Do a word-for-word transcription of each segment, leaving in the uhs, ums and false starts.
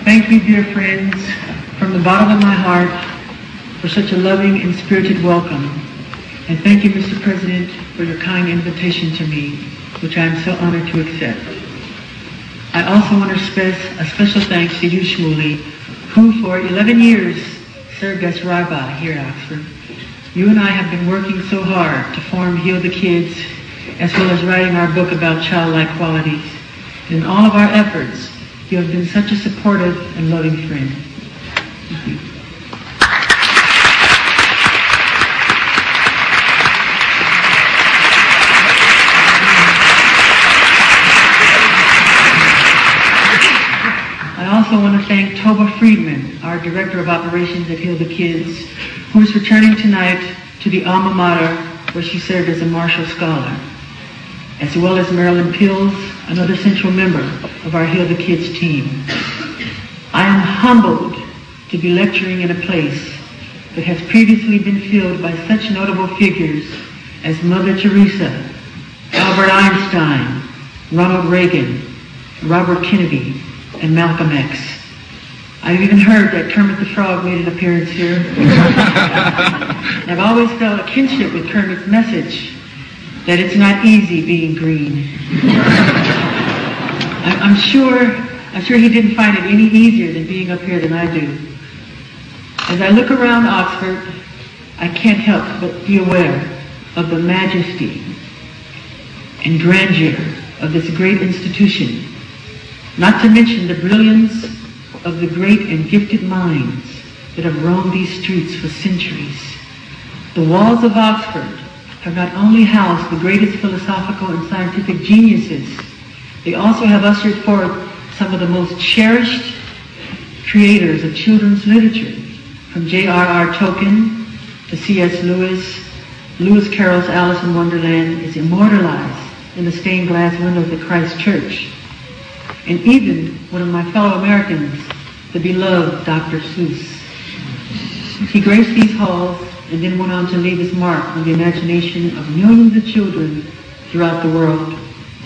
Thank you, dear friends, from the bottom of my heart for such a loving and spirited welcome. And thank you, Mister President, for your kind invitation to me, which I am so honored to accept. I also want to express a special thanks to you, Shmuley, who for eleven years served as rabbi here at Oxford. You and I have been working so hard to form Heal the Kids, as well as writing our book about childlike qualities. And in all of our efforts, you have been such a supportive and loving friend. Thank you. I also want to thank Toba Friedman, our Director of Operations at Heal the Kids, who is returning tonight to the alma mater where she served as a Marshall Scholar, as well as Marilyn Pills, another central member of our Heal the Kids team. I am humbled to be lecturing in a place that has previously been filled by such notable figures as Mother Teresa, Albert Einstein, Ronald Reagan, Robert Kennedy, and Malcolm X. I've even heard that Kermit the Frog made an appearance here. I've always felt a kinship with Kermit's message that it's not easy being green. I'm sure, I'm sure he didn't find it any easier than being up here than I do. As I look around Oxford, I can't help but be aware of the majesty and grandeur of this great institution, not to mention the brilliance of the great and gifted minds that have roamed these streets for centuries. The walls of Oxford have not only housed the greatest philosophical and scientific geniuses, they also have ushered forth some of the most cherished creators of children's literature, from J R R Tolkien to C S Lewis. Lewis Carroll's Alice in Wonderland is immortalized in the stained glass windows at Christ Church. And even one of my fellow Americans, the beloved Doctor Seuss. He graced these halls and then went on to leave his mark on the imagination of millions of children throughout the world.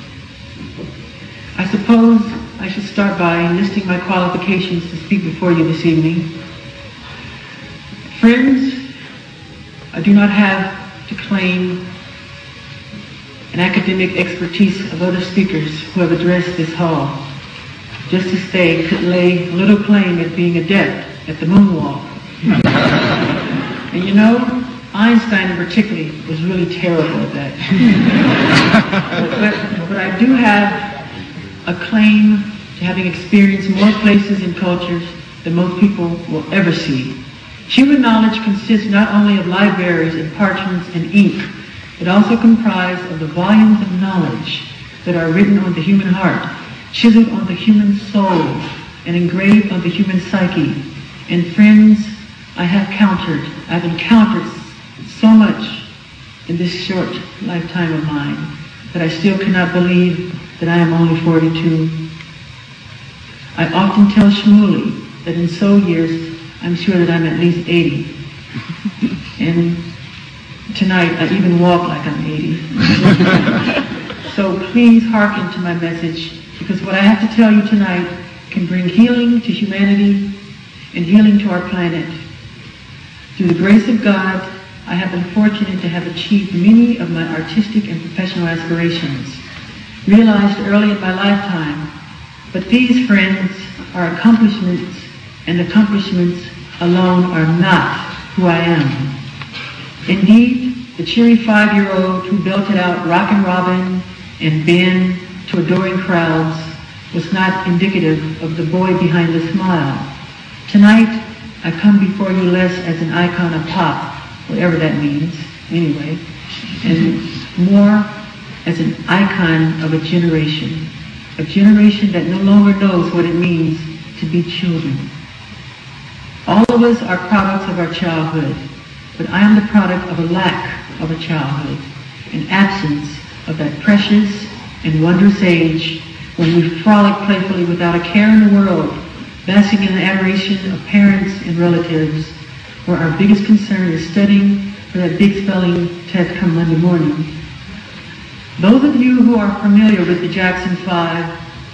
I suppose I should start by enlisting my qualifications to speak before you this evening. Friends, I do not have to claim an academic expertise of other speakers who have addressed this hall, just as they could lay little claim at being adept at the moonwalk. And you know, Einstein in particular was really terrible at that. but, but, but I do have a claim to having experienced more places and cultures than most people will ever see. Human knowledge consists not only of libraries and parchments and ink, it also comprised of the volumes of knowledge that are written on the human heart, chiseled on the human soul, and engraved on the human psyche. And friends, I have countered, I've encountered so much in this short lifetime of mine that I still cannot believe that I am only forty-two. I often tell Shmuley that in so years, I'm sure that I'm at least eighty. And tonight, I even walk like I'm eighty. So please hearken to my message, because what I have to tell you tonight can bring healing to humanity and healing to our planet. Through the grace of God, I have been fortunate to have achieved many of my artistic and professional aspirations, realized early in my lifetime. But these, friends, are accomplishments, and accomplishments alone are not who I am. Indeed, the cheery five-year-old who belted out Rockin' Robin and Ben to adoring crowds was not indicative of the boy behind the smile. Tonight, I come before you less as an icon of pop, whatever that means, anyway, and more as an icon of a generation, a generation that no longer knows what it means to be children. All of us are products of our childhood, but I am the product of a lack of a childhood, an absence of that precious and wondrous age when we frolic playfully without a care in the world, basking in the adoration of parents and relatives, where our biggest concern is studying for that big spelling test come Monday morning. Those of you who are familiar with the Jackson Five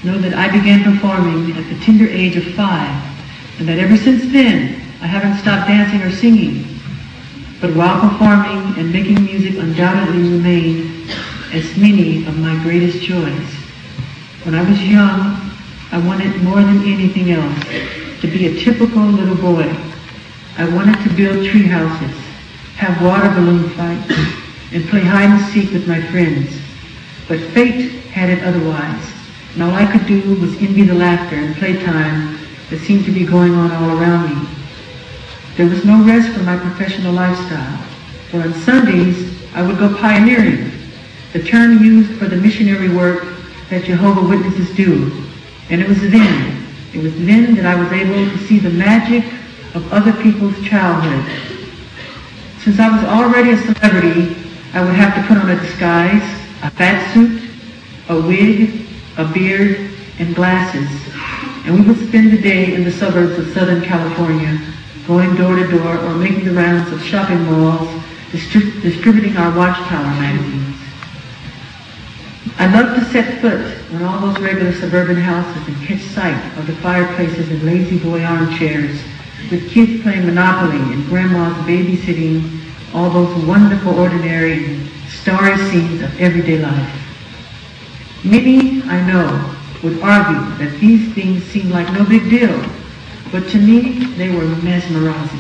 know that I began performing at the tender age of five, and that ever since then, I haven't stopped dancing or singing. But while performing and making music undoubtedly remain as many of my greatest joys. When I was young, I wanted more than anything else to be a typical little boy. I wanted to build tree houses, have water balloon fights, and play hide and seek with my friends. But fate had it otherwise, and all I could do was envy the laughter and playtime that seemed to be going on all around me. There was no rest for my professional lifestyle, for on Sundays I would go pioneering, the term used for the missionary work that Jehovah's Witnesses do. And it was then, it was then that I was able to see the magic of other people's childhood. Since I was already a celebrity, I would have to put on a disguise, a fat suit, a wig, a beard, and glasses. And we would spend the day in the suburbs of Southern California, going door to door or making the rounds of shopping malls, distri- distributing our Watchtower magazines. I loved to set foot on all those regular suburban houses and catch sight of the fireplaces and lazy boy armchairs, with kids playing Monopoly and grandmas babysitting all those wonderful, ordinary, and starry scenes of everyday life. Many, I know, would argue that these things seem like no big deal, but to me, they were mesmerizing.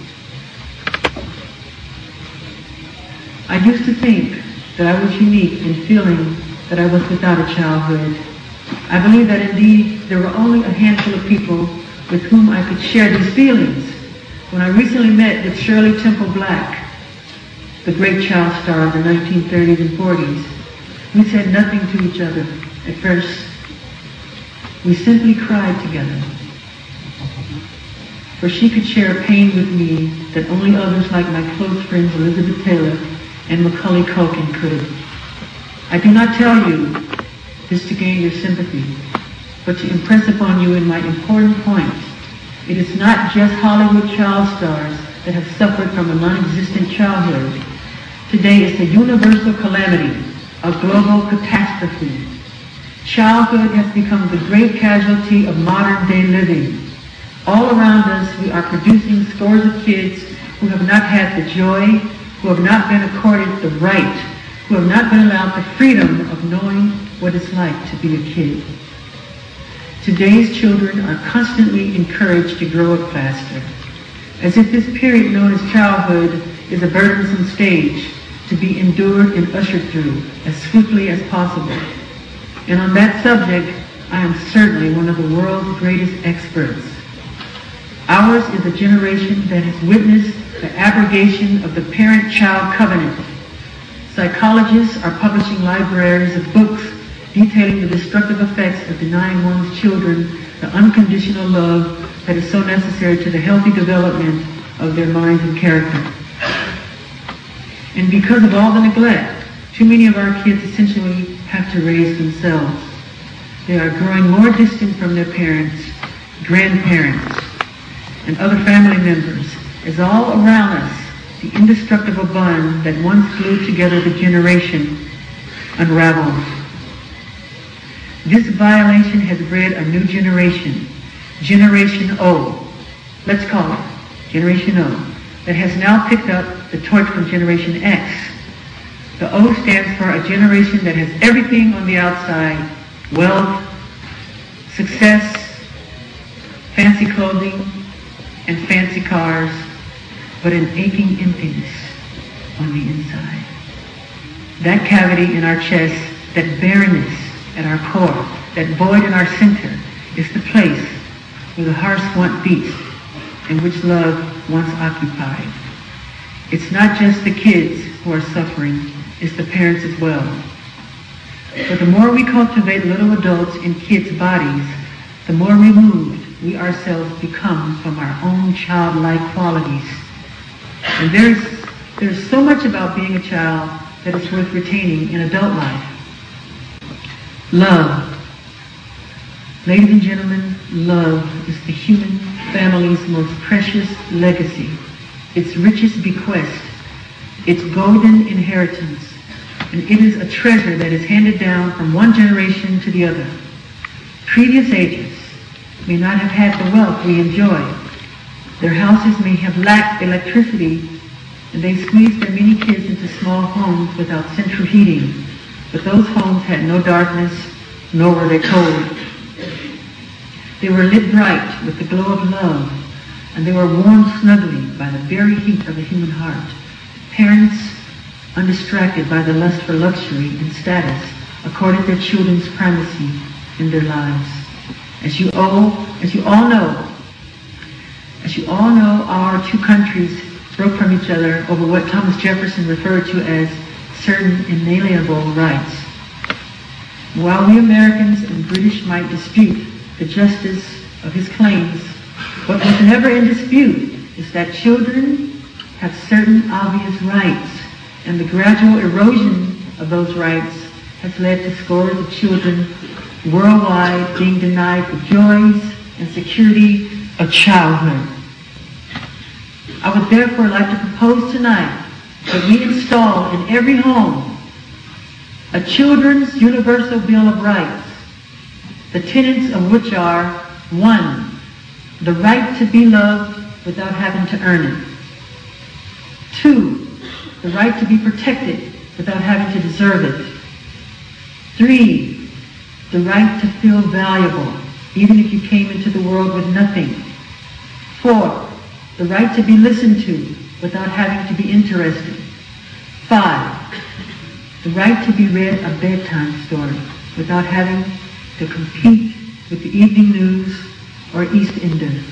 I used to think that I was unique in feeling that I was without a childhood. I believe that indeed there were only a handful of people with whom I could share these feelings. When I recently met with Shirley Temple Black, the great child star of the nineteen thirties and forties, we said nothing to each other at first. We simply cried together. For she could share a pain with me that only others like my close friends Elizabeth Taylor and Macaulay Culkin could. I do not tell you this to gain your sympathy, but to impress upon you in my important point. It is not just Hollywood child stars that have suffered from a non-existent childhood. Today it's a universal calamity, a global catastrophe. Childhood has become the great casualty of modern day living. All around us we are producing scores of kids who have not had the joy, who have not been accorded the right, who have not been allowed the freedom of knowing what it's like to be a kid. Today's children are constantly encouraged to grow up faster, as if this period known as childhood is a burdensome stage to be endured and ushered through as swiftly as possible. And on that subject, I am certainly one of the world's greatest experts. Ours is a generation that has witnessed the abrogation of the parent-child covenant. Psychologists are publishing libraries of books detailing the destructive effects of denying one's children the unconditional love that is so necessary to the healthy development of their minds and character. And because of all the neglect, too many of our kids essentially have to raise themselves. They are growing more distant from their parents, grandparents, and other family members, as all around us the indestructible bond that once glued together the generation unravels. This violation has bred a new generation, Generation O, let's call it Generation O, that has now picked up the torch from Generation X. The O stands for a generation that has everything on the outside: wealth, success, fancy clothing, and fancy cars, but an aching emptiness on the inside. That cavity in our chest, that barrenness at our core, that void in our center, is the place where the heart's want beats and which love once occupied. It's not just the kids who are suffering, it's the parents as well. But the more we cultivate little adults in kids' bodies, the more removed we ourselves become from our own childlike qualities. And there's, there's so much about being a child that is worth retaining in adult life. Love. Ladies and gentlemen, love is the human family's most precious legacy, its richest bequest, its golden inheritance, and it is a treasure that is handed down from one generation to the other. Previous ages may not have had the wealth we enjoy. Their houses may have lacked electricity, and they squeezed their many kids into small homes without central heating. But those homes had no darkness, nor were they cold. They were lit bright with the glow of love, and they were warmed snugly by the very heat of the human heart. Parents, undistracted by the lust for luxury and status, accorded their children's primacy in their lives. As you all, as you all know, as you all know, our two countries broke from each other over what Thomas Jefferson referred to as certain inalienable rights. While we Americans and British might dispute the justice of his claims, what was never in dispute is that children have certain obvious rights, and the gradual erosion of those rights has led to scores of children worldwide being denied the joys and security of childhood. I would therefore like to propose tonight that we install in every home a Children's Universal Bill of Rights, the tenets of which are: one, the right to be loved without having to earn it; two, the right to be protected without having to deserve it; three, the right to feel valuable even if you came into the world with nothing; four, the right to be listened to without having to be interested; five, the right to be read a bedtime story without having to compete with the evening news or EastEnders.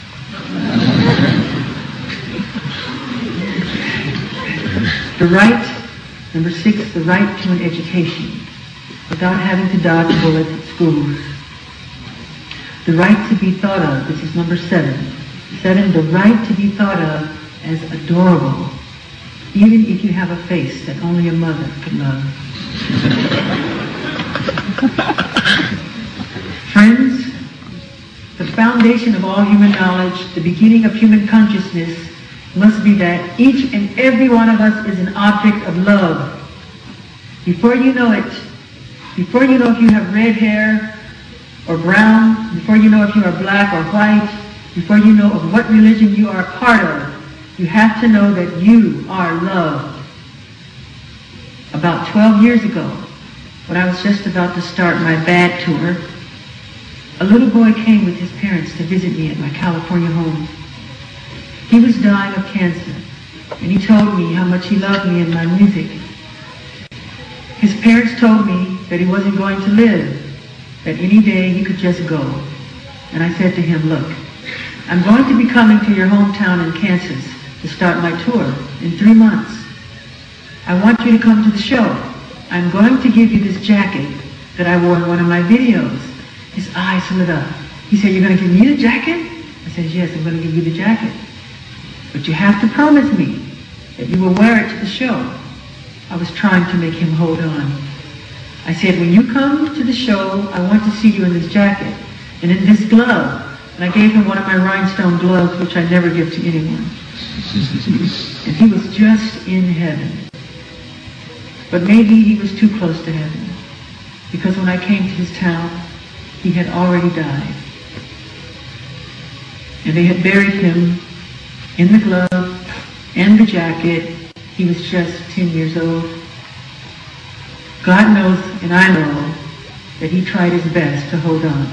The right, number six, the right to an education without having to dodge bullets at schools. The right to be thought of, this is number seven. Seven, the right to be thought of as adorable, even if you have a face that only a mother could love. Friends, the foundation of all human knowledge, the beginning of human consciousness, must be that each and every one of us is an object of love. Before you know it, before you know if you have red hair or brown, before you know if you are black or white, before you know of what religion you are a part of, you have to know that you are loved. About twelve years ago, when I was just about to start my bad tour, a little boy came with his parents to visit me at my California home. He was dying of cancer, and he told me how much he loved me and my music. His parents told me that he wasn't going to live, that any day he could just go. And I said to him, look, I'm going to be coming to your hometown in Kansas to start my tour in three months. I want you to come to the show. I'm going to give you this jacket that I wore in one of my videos. His eyes lit up. He said, you're going to give me the jacket? I said, yes, I'm going to give you the jacket. But you have to promise me that you will wear it to the show. I was trying to make him hold on. I said, when you come to the show, I want to see you in this jacket and in this glove. And I gave him one of my rhinestone gloves, which I never give to anyone. And he was just in heaven. But maybe he was too close to heaven, because when I came to his town, he had already died. And they had buried him in the glove and the jacket. He was just ten years old. God knows, and I know, that he tried his best to hold on.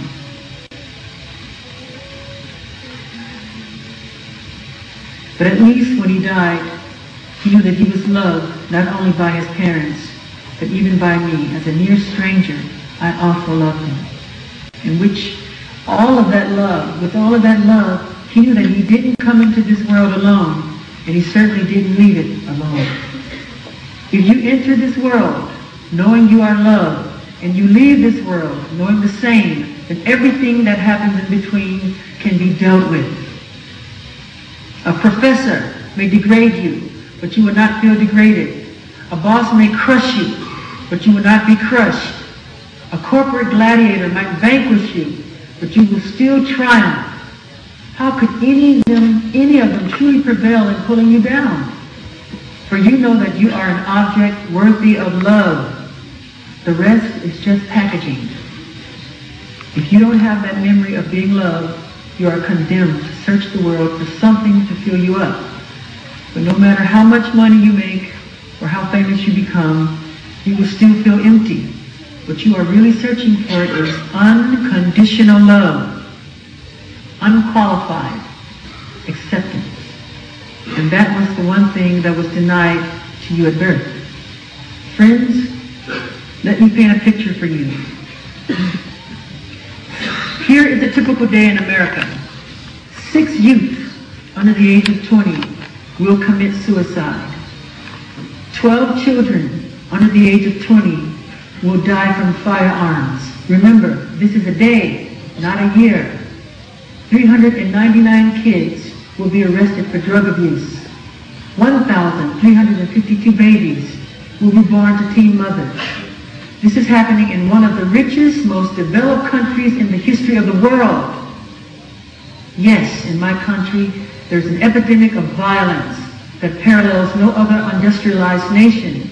But at least when he died, he knew that he was loved not only by his parents, but even by me. As a near stranger, I also loved him. In which all of that love, with all of that love, he knew that he didn't come into this world alone, and he certainly didn't leave it alone. If you enter this world knowing you are loved, and you leave this world knowing the same, then everything that happens in between can be dealt with. A professor may degrade you, but you will not feel degraded. A boss may crush you, but you will not be crushed. A corporate gladiator might vanquish you, but you will still triumph. How could any of them, any of them truly prevail in pulling you down? For you know that you are an object worthy of love. The rest is just packaging. If you don't have that memory of being loved, you are condemned to search the world for something to fill you up. But no matter how much money you make or how famous you become, you will still feel empty. What you are really searching for is unconditional love, unqualified acceptance. And that was the one thing that was denied to you at birth. Friends, let me paint a picture for you. Here is a typical day in America. Six youth under the age of twenty will commit suicide. Twelve children under the age of twenty will die from firearms. Remember, this is a day, not a year. three hundred ninety-nine kids will be arrested for drug abuse. one thousand three hundred fifty-two babies will be born to teen mothers. This is happening in one of the richest, most developed countries in the history of the world. Yes, in my country, there's an epidemic of violence that parallels no other industrialized nation.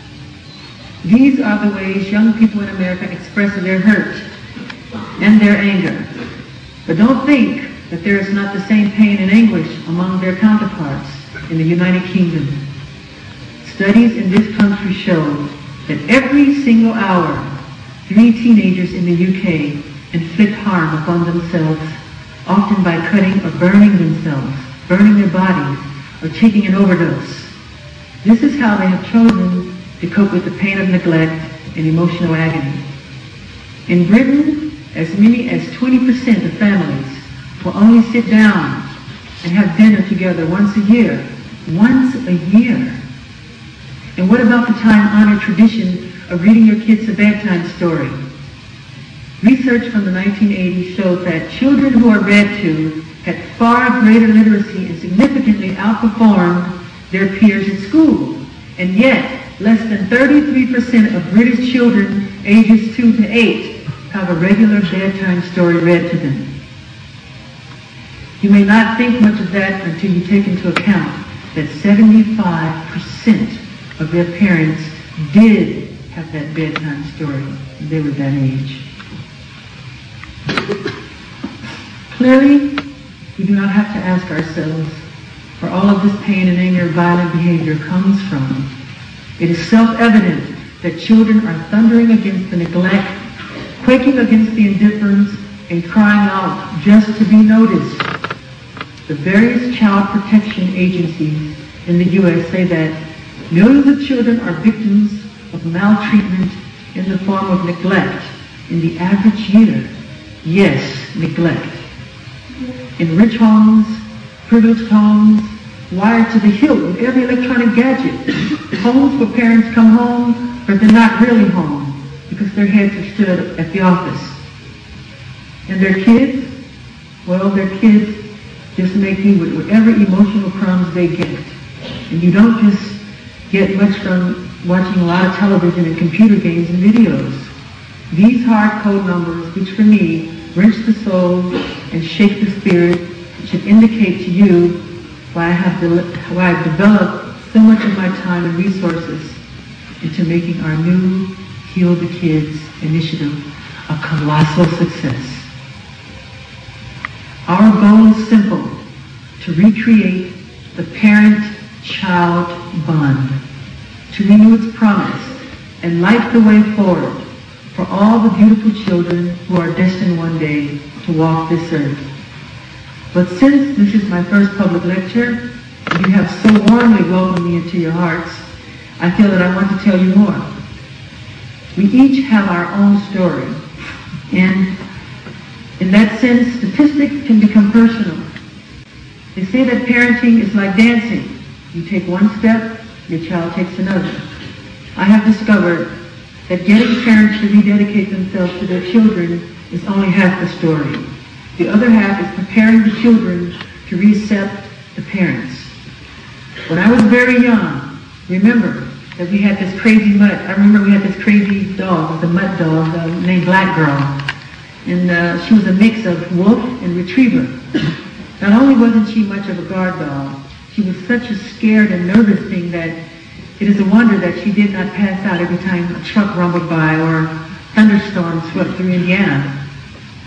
These are the ways young people in America express their hurt and their anger. But don't think that there is not the same pain and anguish among their counterparts in the United Kingdom. Studies in this country show that every single hour, three teenagers in the U K inflict harm upon themselves, often by cutting or burning themselves, burning their bodies, or taking an overdose. This is how they have chosen to cope with the pain of neglect and emotional agony. In Britain, as many as twenty percent of families will only sit down and have dinner together once a year. Once a year. And what about the time-honored tradition of reading your kids a bedtime story? Research from the nineteen eighties shows that children who are read to had far greater literacy and significantly outperformed their peers at school. And yet, less than thirty-three percent of British children ages two to eight have a regular bedtime story read to them. You may not think much of that until you take into account that seventy-five percent of their parents did have that bedtime story when they were that age. Clearly, we do not have to ask ourselves where all of this pain and anger and violent behavior comes from. It is self-evident that children are thundering against the neglect, quaking against the indifference, and crying out just to be noticed. The various child protection agencies in the U S say that millions of children are victims of maltreatment in the form of neglect in the average year. Yes, neglect. In rich homes, privileged homes, wired to the hilt with every electronic gadget. Homes where parents come home, but they're not really home because their heads are stood at the office. And their kids, well, their kids just make you with whatever emotional crumbs they get. And you don't just get much from watching a lot of television and computer games and videos. These hard code numbers, which for me wrench the soul and shake the spirit, should indicate to you why I have de- why I've developed so much of my time and resources into making our new Heal the Kids initiative a colossal success. Our goal is simple: to recreate the parent-child bond, to renew its promise and light the way forward for all the beautiful children who are destined one day to walk this earth. But since this is my first public lecture, and you have so warmly welcomed me into your hearts, I feel that I want to tell you more. We each have our own story, and in that sense, statistics can become personal. They say that parenting is like dancing. You take one step, your child takes another. I have discovered that getting parents to rededicate themselves to their children is only half the story. The other half is preparing the children to reaccept the parents. When I was very young, remember that we had this crazy mutt. I remember we had this crazy dog, the mutt dog, uh, named Black Girl. And uh, she was a mix of wolf and retriever. Not only wasn't she much of a guard dog, she was such a scared and nervous thing that it is a wonder that she did not pass out every time a truck rumbled by or thunderstorms swept through Indiana.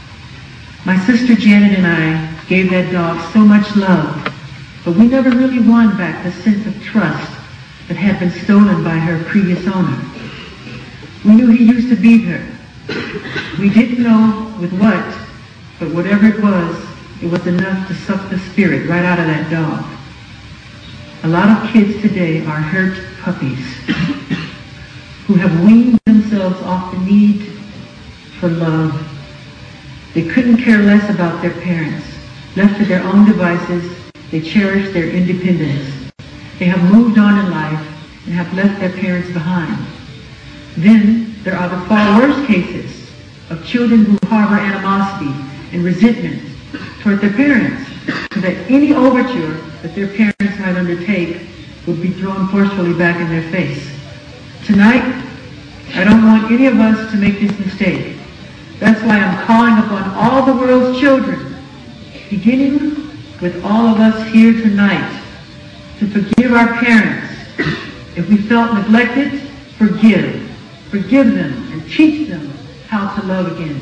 My sister Janet and I gave that dog so much love, but we never really won back the sense of trust that had been stolen by her previous owner. We knew he used to beat her. We didn't know with what, but whatever it was, it was enough to suck the spirit right out of that dog. A lot of kids today are hurt puppies who have weaned themselves off the need for love. They couldn't care less about their parents. Left to their own devices, they cherish their independence. They have moved on in life and have left their parents behind. Then there are the far worse cases of children who harbor animosity and resentment toward their parents, so that any overture that their parents might undertake would be thrown forcefully back in their face. Tonight, I don't want any of us to make this mistake. That's why I'm calling upon all the world's children, beginning with all of us here tonight, to forgive our parents. If we felt neglected, forgive. Forgive them and teach them how to love again.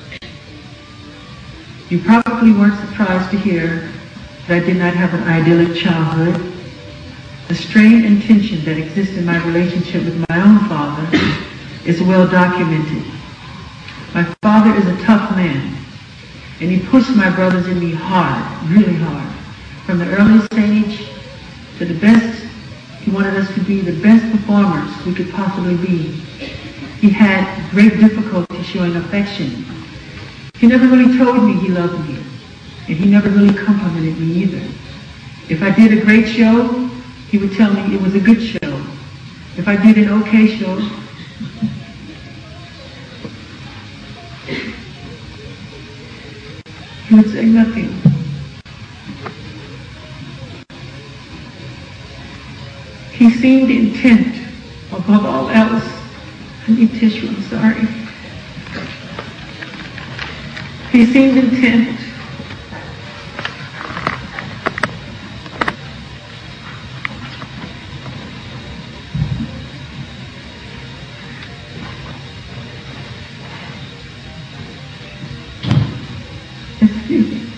You probably weren't surprised to hear that I did not have an idyllic childhood. The strain and tension that exists in my relationship with my own father is well documented. My father is a tough man, and he pushed my brothers and me hard, really hard. From the earliest age to the best, he wanted us to be the best performers we could possibly be. He had great difficulty showing affection. He never really told me he loved me, and he never really complimented me either. If I did a great show, he would tell me it was a good show. If I did an okay show, he would say nothing. He seemed intent, above all else. I need tissue, I'm sorry. He seemed intent Excuse me.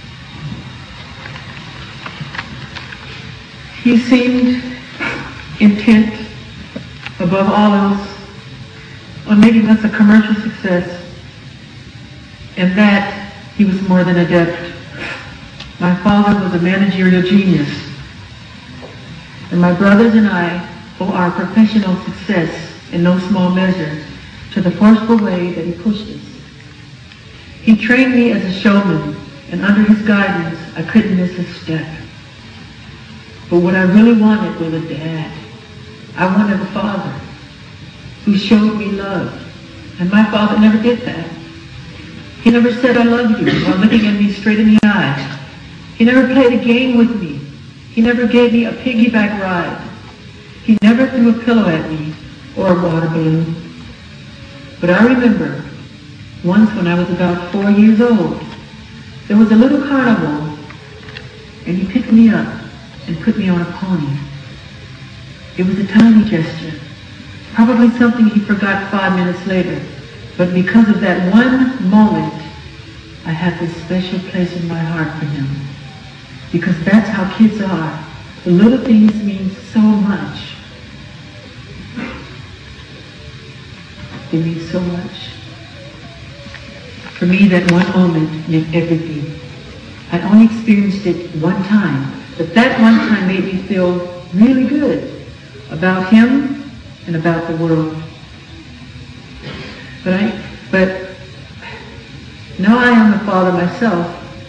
He seemed intent, above all else, on making us a commercial success, and that he was more than adept. My father was a managerial genius, and my brothers and I owe our professional success in no small measure to the forceful way that he pushed us. He trained me as a showman, and under his guidance, I couldn't miss a step. But what I really wanted was a dad. I wanted a father who showed me love, and my father never did that. He never said, "I love you," while looking at me straight in the eye. He never played a game with me. He never gave me a piggyback ride. He never threw a pillow at me or a water balloon. But I remember once when I was about four years old, there was a little carnival, and he picked me up and put me on a pony. It was a tiny gesture, probably something he forgot five minutes later. But because of that one moment, I had this special place in my heart for him. Because that's how kids are. The little things mean so much. They mean so much. For me, that one moment meant everything. I only experienced it one time, but that one time made me feel really good about him and about the world. But I, but now I am a father myself.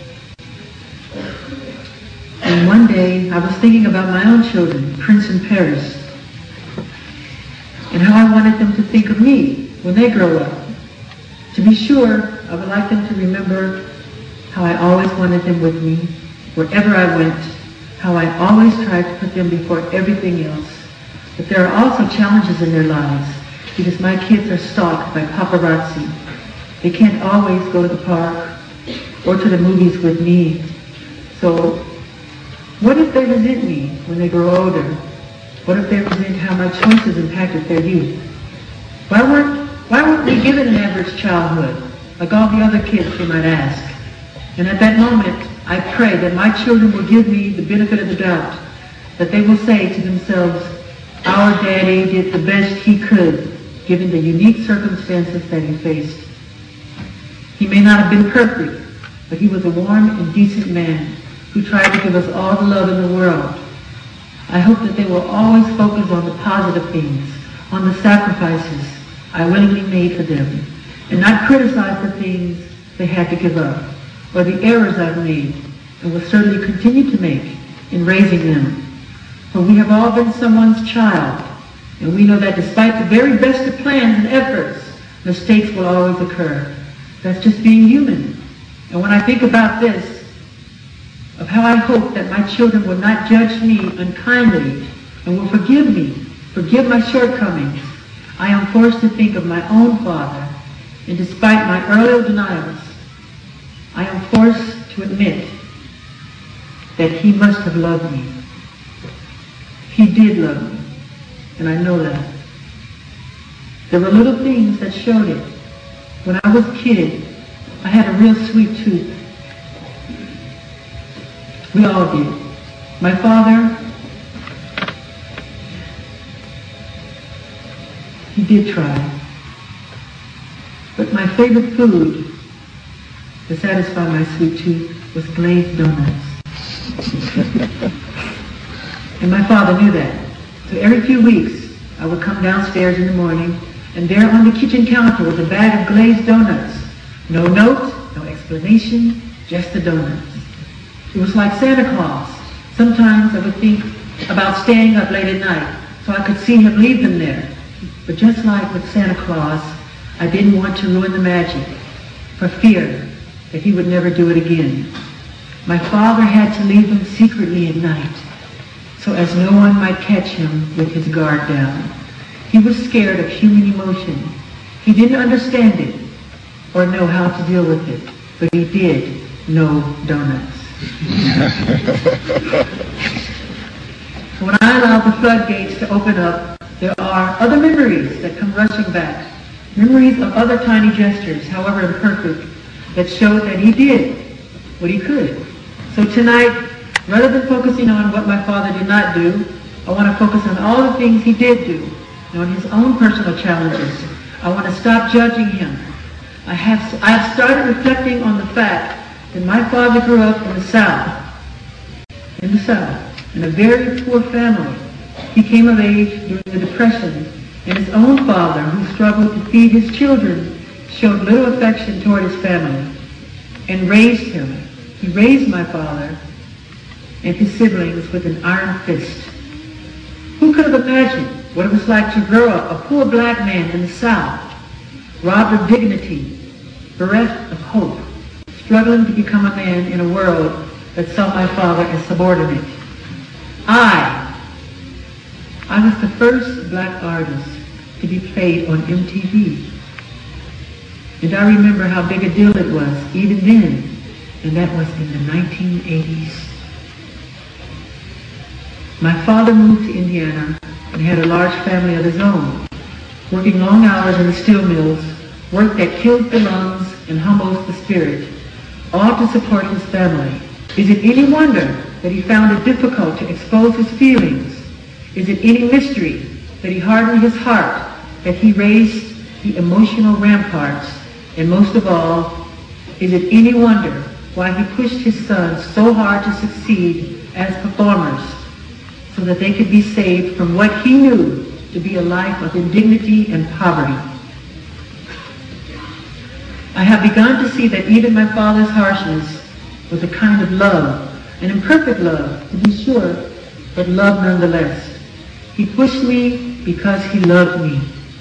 And one day I was thinking about my own children, Prince and Paris, and how I wanted them to think of me when they grow up. To be sure, I would like them to remember how I always wanted them with me, wherever I went, how I always tried to put them before everything else. But there are also challenges in their lives, because my kids are stalked by paparazzi. They can't always go to the park or to the movies with me. So what if they resent me when they grow older? What if they resent how my choices impacted their youth? Why weren't, why weren't we given an average childhood, like all the other kids, they might ask? And at that moment, I pray that my children will give me the benefit of the doubt, that they will say to themselves, our daddy did the best he could, given the unique circumstances that he faced. He may not have been perfect, but he was a warm and decent man who tried to give us all the love in the world. I hope that they will always focus on the positive things, on the sacrifices I willingly made for them, and not criticize the things they had to give up, or the errors I've made, and will certainly continue to make in raising them. For we have all been someone's child, and we know that despite the very best of plans and efforts, mistakes will always occur. That's just being human. And when I think about this, of how I hope that my children will not judge me unkindly and will forgive me, forgive my shortcomings, I am forced to think of my own father, and despite my earlier denials, I am forced to admit that he must have loved me. He did love me, and I know that. There were little things that showed it. When I was a kid, I had a real sweet tooth. We all did. My father, he did try. But my favorite food to satisfy my sweet tooth was glazed donuts. And my father knew that. So every few weeks, I would come downstairs in the morning, and there on the kitchen counter was a bag of glazed donuts. No note, no explanation, just the donuts. It was like Santa Claus. Sometimes I would think about staying up late at night so I could see him leave them there. But just like with Santa Claus, I didn't want to ruin the magic, for fear that he would never do it again. My father had to leave them secretly at night, so as no one might catch him with his guard down. He was scared of human emotion. He didn't understand it or know how to deal with it, but he did know donuts. So when I allow the floodgates to open up, there are other memories that come rushing back. Memories of other tiny gestures, however imperfect, that showed that he did what he could. So tonight, rather than focusing on what my father did not do, I want to focus on all the things he did do, and on his own personal challenges. I want to stop judging him. I have, I have started reflecting on the fact that my father grew up in the South, in the South, in a very poor family. He came of age during the Depression, and his own father, who struggled to feed his children, showed little affection toward his family and raised him. He raised my father and his siblings with an iron fist. Who could have imagined what it was like to grow up a poor black man in the South, robbed of dignity, bereft of hope, struggling to become a man in a world that saw my father as subordinate? I, I was the first black artist to be played on M T V. And I remember how big a deal it was even then, and that was in the nineteen eighties. My father moved to Indiana and had a large family of his own, working long hours in the steel mills, work that kills the lungs and humbles the spirit, all to support his family. Is it any wonder that he found it difficult to expose his feelings? Is it any mystery that he hardened his heart, that he raised the emotional ramparts? And most of all, is it any wonder why he pushed his sons so hard to succeed as performers, so that they could be saved from what he knew to be a life of indignity and poverty? I have begun to see that even my father's harshness was a kind of love, an imperfect love, to be sure, but love nonetheless. He pushed me because he loved me,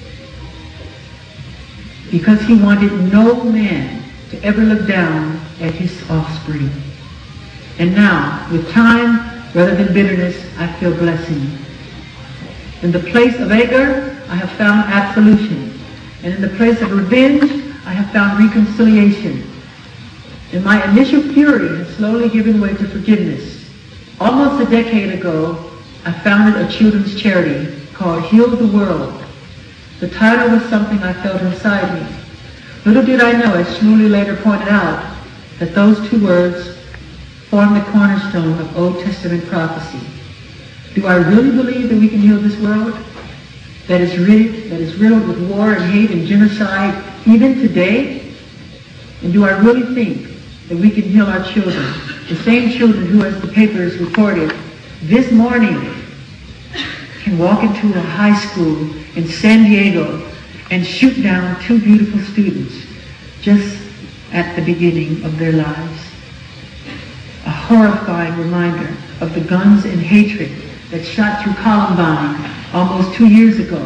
because he wanted no man to ever look down at his offspring. And now, with time rather than bitterness, I feel blessing. In the place of anger, I have found absolution. And in the place of revenge, I have found reconciliation. And my initial fury has slowly given way to forgiveness. Almost a decade ago, I founded a children's charity called Heal the World. The title was something I felt inside me. Little did I know, as Shmuley later pointed out, that those two words form the cornerstone of Old Testament prophecy. Do I really believe that we can heal this world that is riddled, that is riddled with war and hate and genocide even today? And do I really think that we can heal our children, the same children who, as the papers reported this morning, can walk into a high school in San Diego and shoot down two beautiful students just at the beginning of their lives? A horrifying reminder of the guns and hatred that shot through Columbine almost two years ago.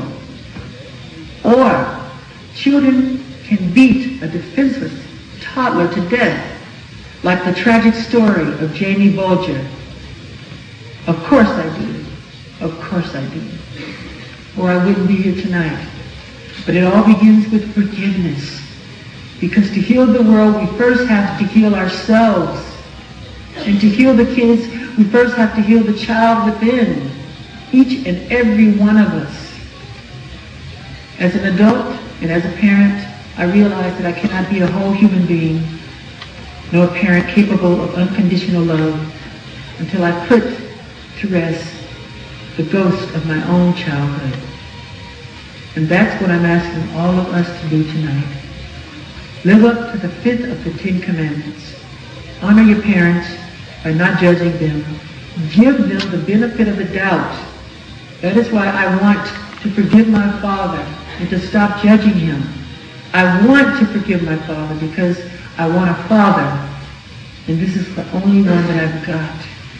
Or children can beat a defenseless toddler to death, like the tragic story of Jamie Bulger. Of course I do. Of course I do. Or I wouldn't be here tonight. But it all begins with forgiveness. Because to heal the world, we first have to heal ourselves. And to heal the kids, we first have to heal the child within. Each and every one of us. As an adult and as a parent, I realize that I cannot be a whole human being, nor a parent capable of unconditional love, until I put to rest the ghost of my own childhood. And that's what I'm asking all of us to do tonight. Live up to the fifth of the Ten Commandments. Honor your parents by not judging them. Give them the benefit of the doubt. That is why I want to forgive my father and to stop judging him. I want to forgive my father because I want a father, and this is the only one that I've got.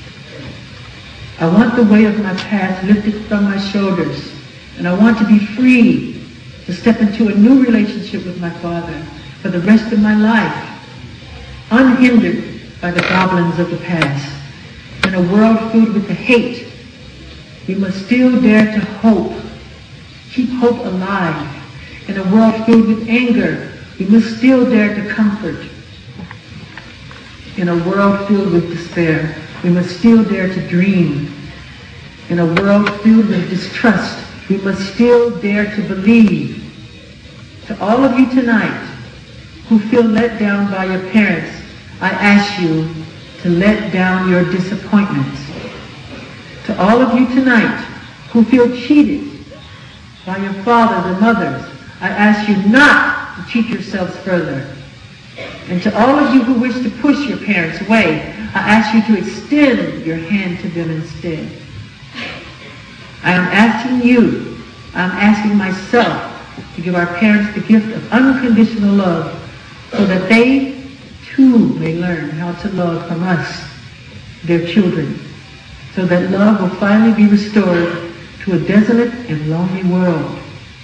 I want the weight of my past lifted from my shoulders, and I want to be free to step into a new relationship with my father for the rest of my life, unhindered by the goblins of the past. In a world filled with the hate, we must still dare to hope, keep hope alive. In a world filled with anger, we must still dare to comfort. In a world filled with despair, we must still dare to dream. In a world filled with distrust, we must still dare to believe. To all of you tonight who feel let down by your parents, I ask you to let down your disappointments. To all of you tonight who feel cheated by your fathers and mothers, I ask you not to cheat yourselves further. And to all of you who wish to push your parents away, I ask you to extend your hand to them instead. I am asking you, I am asking myself to give our parents the gift of unconditional love so that they too may learn how to love from us, their children, so that love will finally be restored to a desolate and lonely world.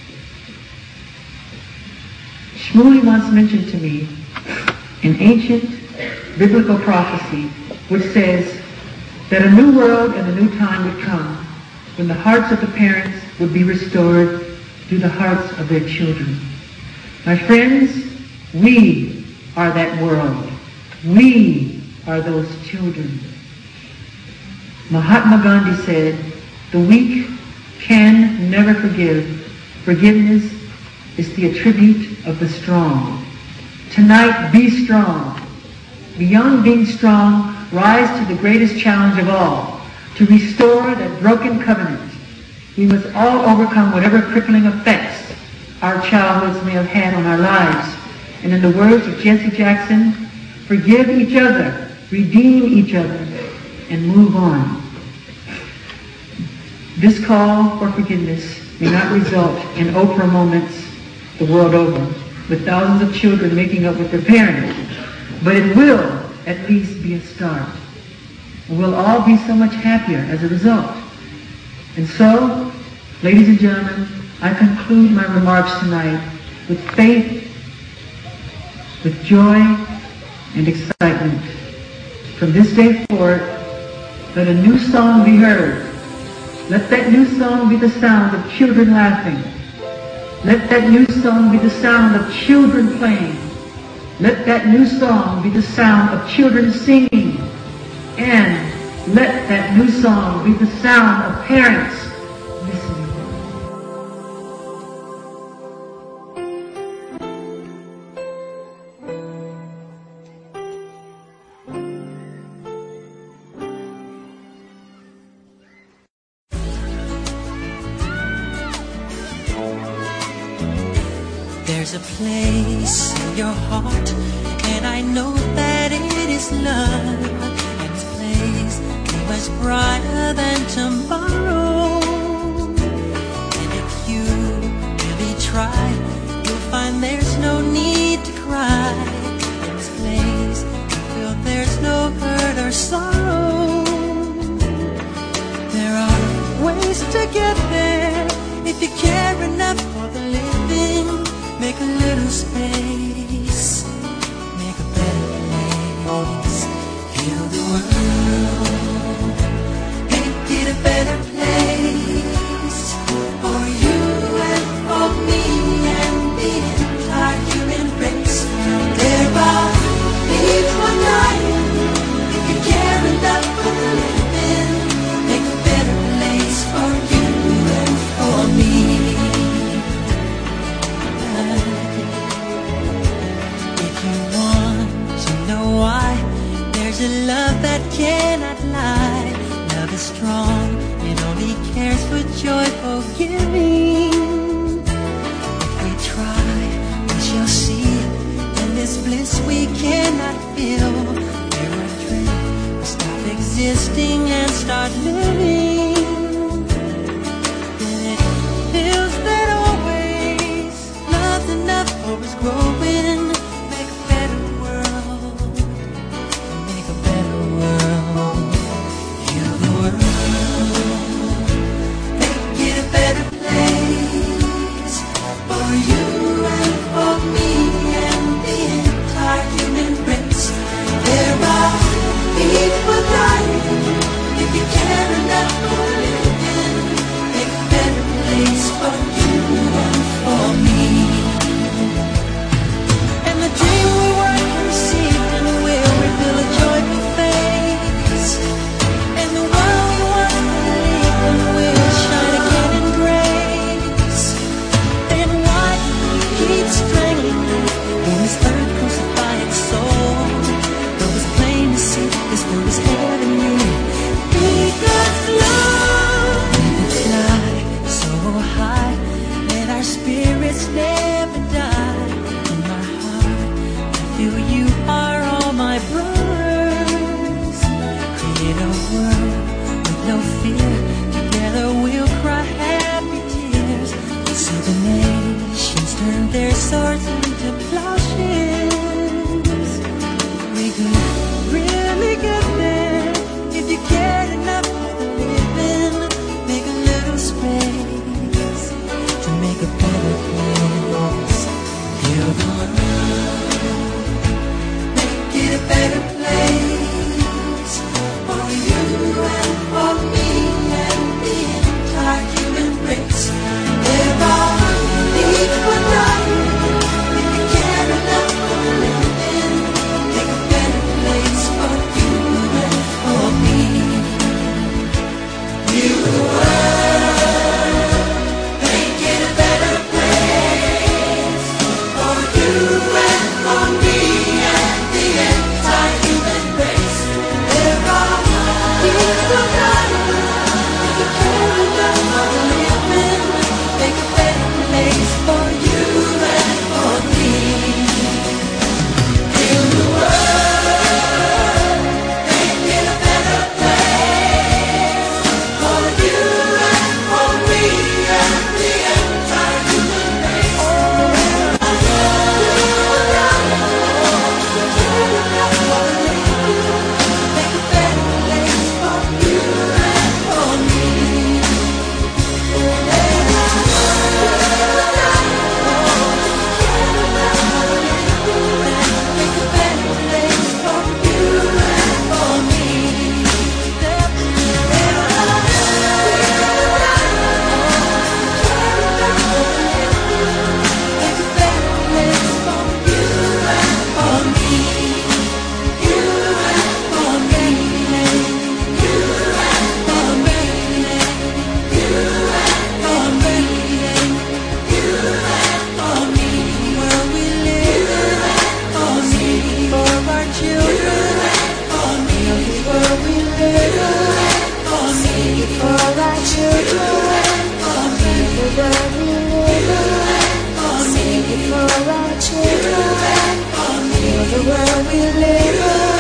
Shmuley once mentioned to me an ancient biblical prophecy which says that a new world and a new time would come when the hearts of the parents would be restored to the hearts of their children. My friends, we are that world. We are those children. Mahatma Gandhi said, the weak can never forgive. Forgiveness is the attribute of the strong. Tonight, be strong. Beyond being strong, rise to the greatest challenge of all, to restore that broken covenant. We must all overcome whatever crippling effects our childhoods may have had on our lives. And in the words of Jesse Jackson, forgive each other, redeem each other, and move on. This call for forgiveness may not result in Oprah moments the world over, with thousands of children making up with their parents, but it will at least be a start. And we'll all be so much happier as a result. And so, ladies and gentlemen, I conclude my remarks tonight with faith, with joy, and excitement. From this day forward, let a new song be heard. Let that new song be the sound of children laughing. Let that new song be the sound of children playing. Let that new song be the sound of children singing. And let that new song be the sound of parents listening. There's a place in your heart, and I know that it is love, and this place is much brighter than tomorrow. And if you really try, you'll find there's no need to cry. In this place, you feel there's no hurt or sorrow. There are ways to get there if you care enough for the living. Make a little space, make a better place. Heal the world, make it a better place for you and for me and the entire human race. Thereby, people dying. If you care enough for the living, make a better place for you and for me. Why? There's a love that cannot lie. Love is strong, it only cares for joyful giving. If we try, we shall see. In this bliss we cannot feel. We're adrift, we stop existing and start living. Then it feels that always love's enough for us growing. for our children, for the world we live in.